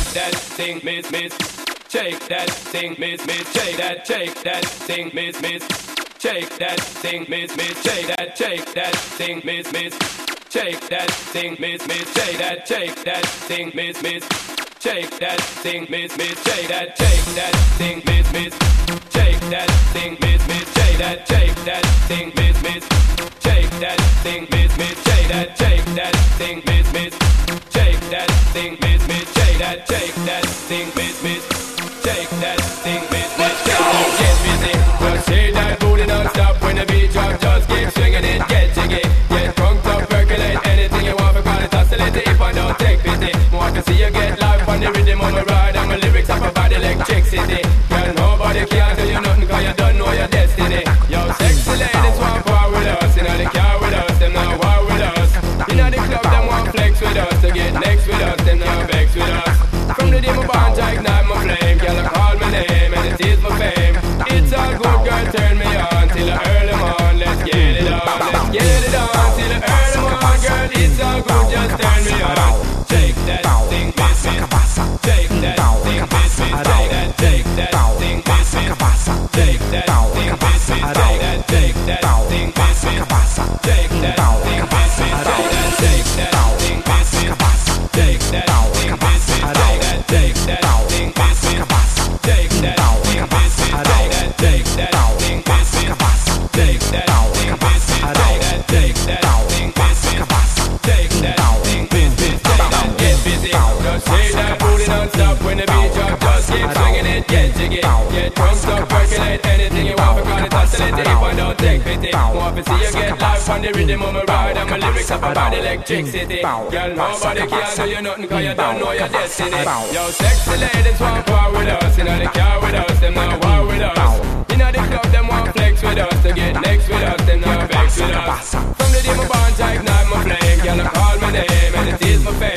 that thing, miss. Shake that thing, miss. Shake that thing, miss. Shake that thing, miss. Shake that thing, miss. Shake that thing, miss. Shake that thing, miss. Shake that thing, miss. Shake that thing, miss. Shake that thing, miss. Shake that thing, miss. Shake that thing, miss. Shake that thing, miss. Shake that thing, miss. Shake that thing, miss. Shake that thing, miss. Get busy, just shake that booty non-stop. When the beat drop, just keep swinging it. Get jiggy, get drunk, up, percolate. Anything you want, for call it oscillate. If I don't take pity, want to see you get live on the rhythm of my ride. And my lyrics up about electricity. Girl, nobody can do you nothing, cause you don't know your destiny. Yo, sexy ladies want war with us. You know they care with us, them not war with us. You know the club, them want flex with us. To get next with us, them not vex with us. From the day my bond, I ignite my flame. Girl, I call my name and it is my fame. It's all good, girl, turn me on till the early morn. Let's get it on, let's get it on till the early morn. Girl, it's all good, just turn me on. Shake that thing, miss. Shake that thing, miss. Shake that thing, miss. Shake that thing, miss. Shake that thing, miss. Shake that thing, miss. Shake that thing, miss. Shake that thing, miss. Shake that thing, miss. Take that thing, miss. Take that thing, miss. Take that thing, miss. Take that thing, miss. Take that thing, miss. Take that thing, miss. Get busy, just shake that booty non-stop. When the beat drop, just keep swinging it. Get jiggy, get drunk, up, percolate. Anything you want, for call it oscillate. If I don't take pity, want to see you get live on the rhythm of my ride. And my lyrics up about electricity. Girl, nobody can do you nothing, cause you don't know your destiny. Yo, sexy ladies want war with us. You know they care with us, them not war with us. You know the club, them want flex with us. To get next with us, them not vex with us. From the day my bond, I ignite my flame. Girl, I call my name and it is my fame.